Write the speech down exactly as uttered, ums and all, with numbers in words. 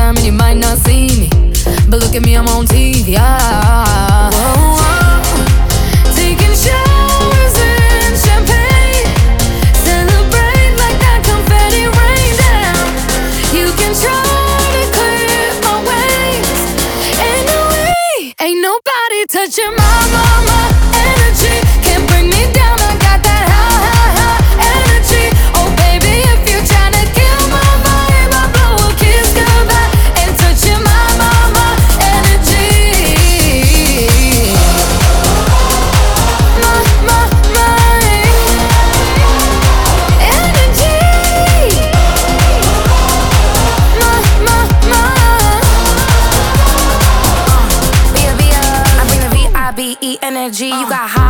time and you might not see me, but look at me, I'm on T V. Ah, whoa, whoa. Taking showers in champagne, celebrate like that confetti rain down. You can try to clear my ways, ain't no way, ain't nobody touching my, my, my energy. Can't bring me down, I got that high, high, high energy. Oh baby, if you're trying to kill my vibe, I'll blow a kiss goodbye and touching my, my, my energy. My, my, my energy. My, my, my uh, Via, via, I bring the V I B E energy. You got high